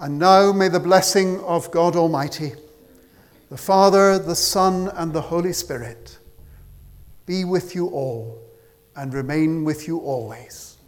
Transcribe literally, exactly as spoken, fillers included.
And now may the blessing of God Almighty, the Father, the Son, and the Holy Spirit be with you all and remain with you always.